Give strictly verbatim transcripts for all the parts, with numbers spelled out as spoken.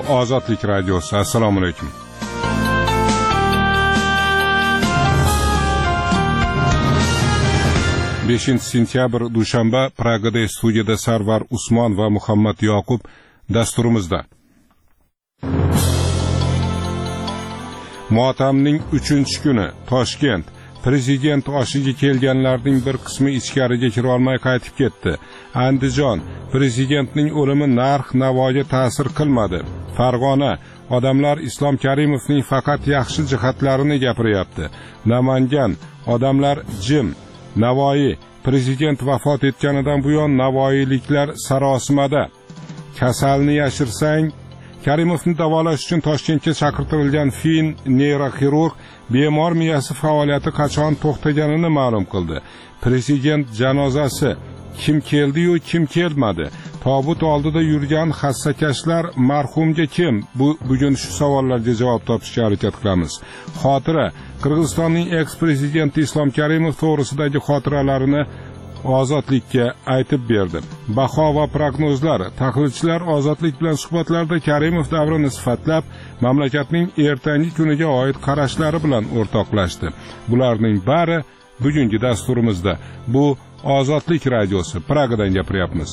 Ozodlik radiosi. Assalomu alaykum. beshinchi sentyabr dushanba, Pragada studiyada Sarvar Usmon va Muhammad Yoqub dasturimizda. Motamning uchinchi kuni Toshkent. Prezident oshiga kelganlarning bir qismi ichkariga kira olmay qaytib ketdi. Andijon. Prezidentning o'limi narx-navoga ta'sir qilmadi. Farg'ona. Odamlar Islom Karimovning faqat yaxshi jihatlarini gapiryapti. Namangan. Odamlar jim. Navoiy. Prezident vafot etganidan buyon navoiyliklar sarosimada. Kasalni yashirsang. Karimovni davolash uchun Toshkentga chaqirtirilgan fin neyroxirurg bemor miyasi faoliyati qachon to'xtaganini ma'lum qildi. Prezident janozasi kim keldi-yu kim kelmadi? Tobut oldida yurgan hassakashlar marhumga kim? Bu bugun shu savollarga javob topishga harakat qilamiz. Xotira. Qirg'izistonning eks-prezidenti Islom Karimov to'g'risidagi xotiralarini Ozodlikka aytib berdi. Baho va prognozlar. Tahlilchilar Ozodlik bilan suhbatlarda Karimov davrini sifatlab, mamlakatning ertangi kuniga oid qarashlari bilan o'rtoqlashdi. Bularning bari bugungi dasturimizda. Bu Ozodlik radiosi. Pragadan gapiryapmiz.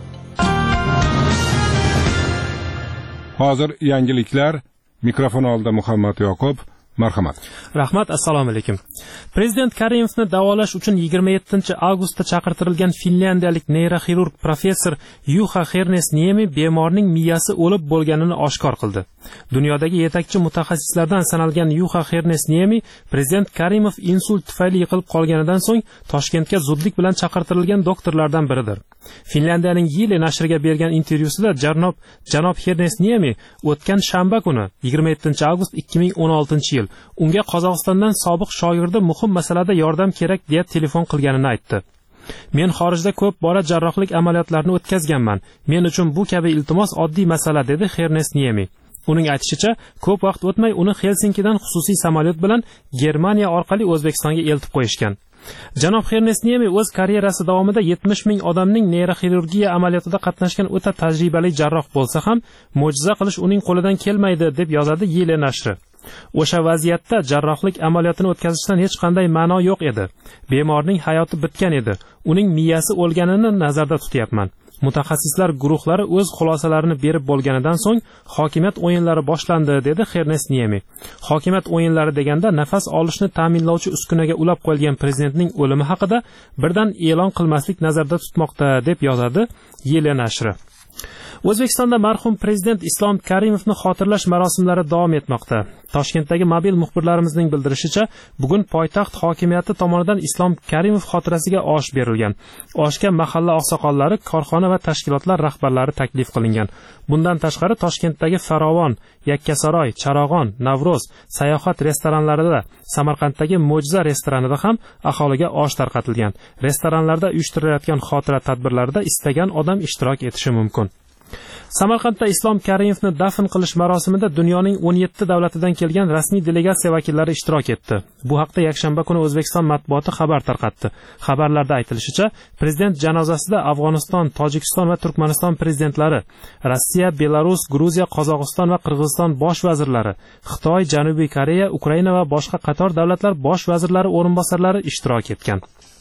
Hozir yangiliklar. Mikrofon oldida Muhammad Yoqub. Marhamat. Rahmat, assalomu alaykum. Prezident Karimovni davolash uchun yigirma yettinchi avgustda chaqirtirilgan finlyandiyalik neyroxirurg professor Yuha Hernesniemi bemorning miyasi o'lib bo'lganini oshkor qildi. Dunyodagi yetakchi mutaxassislardan sanalgan Yuha Hernesniemi prezident Karimov insult tufayli yiqilib qolganidan so'ng Toshkentga zudlik bilan chaqirtirilgan doktorlardan biridir. Finlyandiyaning Yile nashriga bergan intervyusida janob janob Hernesniemi o'tgan shanba kuni yigirma yettinchi avgust ikki ming o'n oltinchi yil unga Qozog'istondan sobiq shoirdi muhim masalada yordam kerak deya telefon qilganini aytdi. Men xorijda ko'p bora jarrohlik amaliyotlarini o'tkazganman. Men uchun bu kabi iltimos oddiy masala, dedi Hernesniemi. Uning aytishicha, ko'p vaqt o'tmay uni Helsinkidan xususiy samolyot bilan Germaniya orqali O'zbekistonga eltib qo'yishgan. Janob Hernesniemi o'z karyerasi davomida yetmish ming odamning neyroxirurgiya amaliyotida qatnashgan o'ta tajribali jarroh bo'lsa ham, mo'jiza qilish uning qo'lidan kelmaydi, deb yozadi Yile nashri. O'sha vaziyatda jarrohlik amaliyotini o'tkazishdan hech qanday ma'no yo'q edi. Bemorning hayoti bitgan edi. Uning miyasi o'lganini nazarda tutyapman. Mutaxassislar guruhlari o'z xulosalarini berib bo'lganidan so'ng hokimiyat o'yinlari boshlandi, dedi Hernesniemi. Hokimiyat o'yinlari deganda nafas olishni ta'minlovchi uskunaga ulab qo'yilgan prezidentning o'limi haqida birdan e'lon qilmaslik nazarda tutmoqda, deb yozadi Yile nashri. O'zbekistonda marhum prezident Islom Karimovni xotirlash marosimlari davom etmoqda. Toshkentdagi mobil muxbirlarimizning bildirishicha, bugun poytaxt hokimiyati tomonidan Islom Karimov xotirasiga osh berilgan. Oshga mahalla oqsoqollari, korxona va tashkilotlar rahbarlari taklif qilingan. Bundan tashqari Toshkentdagi Farovon, Yakkasaroy, Charog'on, Navro'z, sayohat restoranlarida, Samarqanddagi Mo'jiza restoranida ham aholiga osh tarqatilgan. Restoranlarda uyushtirilayotgan xotira tadbirlarida istagan odam ishtirok etishi mumkin. Samarqandda Islom Karimovni dafn qilish marosimida dunyoning o'n yetti davlatidan kelgan rasmiy delegatsiya vakillari ishtirok etdi. Bu haqda yakshanba kuni O'zbekiston matbuoti xabar tarqatdi. Xabarlarda aytilishicha, prezident janozasida Afg'oniston, Tojikiston va Turkmaniston prezidentlari, Rossiya, Belarus, Gruziya, Qozog'iston va Qirg'iziston bosh vazirlari, Xitoy, Janubiy Koreya, Ukraina va boshqa qator davlatlar bosh vazirlari o'rinbosarlari ishtirok etgan.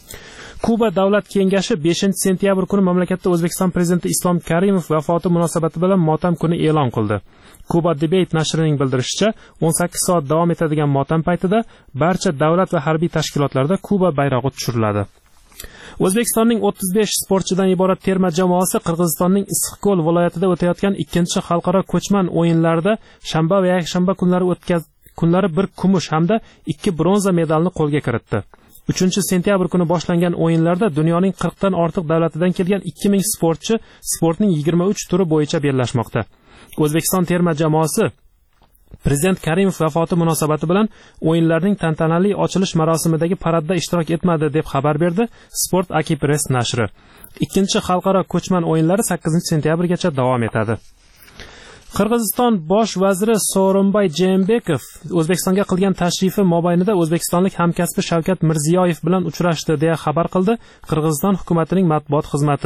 Kuba davlat kengashi beshinchi sentyabr kuni mamlakatda O'zbekiston prezidenti Islom Karimov vafoti munosabati bilan motam kuni e'lon qildi. Kuba Debate nashrining bildirishicha, o'n sakkiz soat davom etadigan motam paytida barcha davlat va harbiy tashkilotlarda Kuba bayrog'i tushiriladi. O'zbekistonning o'ttiz besh sportchidan iborat terma jamoasi Qirg'izistonning Issiqko'l viloyatida o'tayotgan ikkinchi xalqaro ko'chman o'yinlarida shanba va yakshanba kunlari o'tkaz kunlari bir kumush hamda ikki bronza medalni qo'lga kiritdi. uchinchi sentyabr kuni boshlangan o'yinlarda dunyoning qirq dan ortiq davlatidan kelgan ikki ming sportchi sportning yigirma uch turi bo'yicha bellashmoqda. O'zbekiston terma jamoasi prezident Karimov vafoti munosabati bilan o'yinlarning tantanali ochilish marosimidagi paradda ishtirok etmadi, deb xabar berdi Sport Aki Press nashri. Ikkinchi xalqaro ko'chman o'yinlari sakkizinchi sentyabrgacha davom etadi. Qirg'iziston bosh vaziri Sooronbay Jeenbekov O'zbekistonga qilgan tashrifi mobaynida o'zbekistonlik hamkasbi Shavkat Mirziyoyev bilan uchrashdi deya xabar qildi Qirg'iziston hukumatining matbuot xizmati.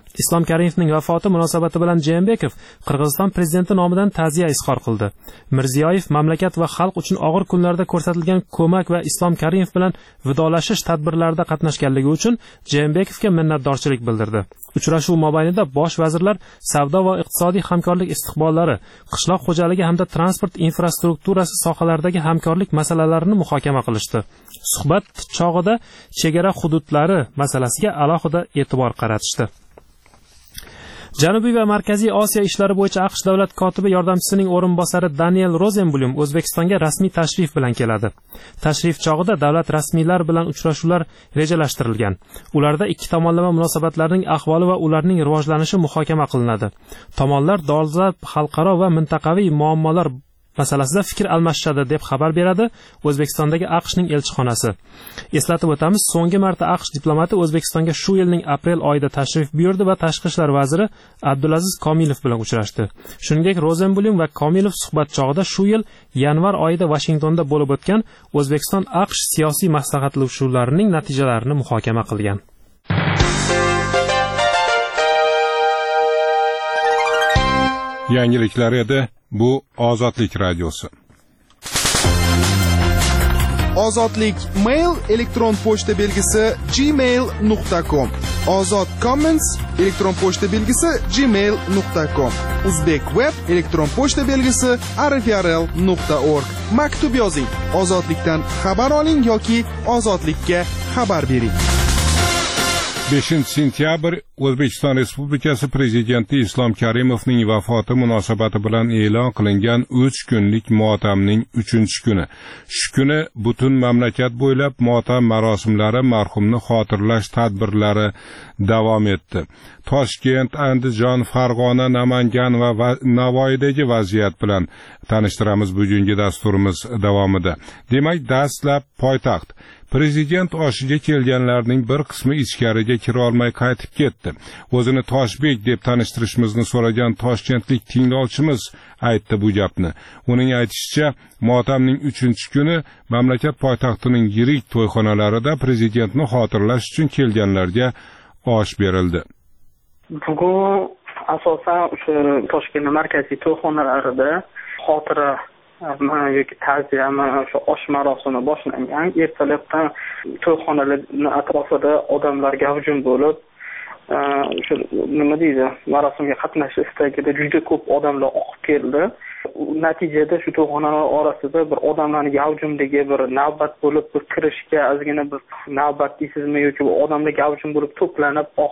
Islom Karimovning vafoti munosabati bilan Jeenbekov Qirg'iziston prezidenti nomidan ta'ziya izhor qildi. Mirziyoyev mamlakat va xalq uchun og'ir kunlarda ko'rsatilgan ko'mak va Islom Karimov bilan vidolashish tadbirlarida qatnashganligi uchun Jeenbekovga minnatdorchilik bildirdi. Uchrashuv mobaynida bosh vazirlar savdo va iqtisodiy hamkorlik istiqbollari, qishloq xo'jaligi hamda transport infrastrukturasi sohalaridagi hamkorlik masalalarini muhokama qilishdi. Suhbat chog'ida chegara hududlari masalasiga alohida e'tibor qaratishdi. Janubiy va Markaziy Osiyo ishlari bo'yicha AQSh davlat kotibi yordamchisining o'rinbosari Daniel Rozenblum O'zbekistonga rasmiy tashrif bilan keladi. Tashrif chog'ida davlat rasmiylari bilan uchrashuvlar rejalashtirilgan. Ularda ikki tomonlama munosabatlarning ahvoli va ularning rivojlanishi muhokama qilinadi. Tomonlar dolzarb xalqaro va mintaqaviy muammolar masalasida fikr almashishadi deb xabar beradi O'zbekistondagi AQShning elchixonasi. Eslatib o'tamiz, so'nggi marta AQSh diplomati O'zbekistonga shu yilning aprel oyida tashrif buyurdi va tashqi ishlar vaziri Abdulaziz Komilov bilan uchrashdi. Shuningdek, Rozenblum va Komilov suhbat chog'ida shu yil yanvar oyida Vashingtonda bo'lib o'tgan O'zbekiston AQSh siyosiy maslahatlashuvlarining natijalarini muhokama qilgan. Yangiliklar edi. Bu Ozodlik radiosi. Ozodlik mail elektron pochta belgisi gmail nuqta com. Ozod Comments elektron pochta belgisi gmail nuqta com. Uzbek web elektron pochta belgisi r f r l nuqta org. Maktub yozing. Ozodlikdan xabar oling yoki ozodlikka xabar bering. beshinchi sentyabr O'zbekiston Respublikasi Prezidenti Islom Karimovning vafoti munosabati bilan e'lon qilingan uch kunlik motamning uchinchi kuni. Shu kuni butun mamlakat bo'ylab motam marosimlari, marhumni xotirlash tadbirlari davom etdi. Toshkent, Andijon, Farg'ona, Namangan va Navoiydagi vaziyat bilan tanishtiramiz bugungi dasturimiz davomida. Demak, dastlab poytaxt. Prezident oshiga kelganlarning bir qismi ichkariga kira olmay qaytib ketdi. O'zini Toshbek deb tanishtirishimizni so'ragan toshkentlik tinglovchimiz aytdi bu gapni. Uning aytishicha, motamning uchinchi kuni mamlakat poytaxtining yirik to'yxonalarida prezidentni xotirlash uchun kelganlarga osh berildi. Bugun asosan o'sha Toshkent markaziy to'yxonalarida xotira yoki ta'ziyami o'sha osh marosimi boshlangan. Ertalabdan to'yxonalarning atrofida odamlar gavjum bo'lib, o'sha nima deydi, marosimga qatnashish istagida juda ko'p odamlar oqib keldi. Natijada shu to'yxonalar orasida bir odamlarning gavjumligi, bir navbat bo'lib, bir kirishga ozgina bir navbat deysizmi yoki odamlar gavjum bo'lib to'planib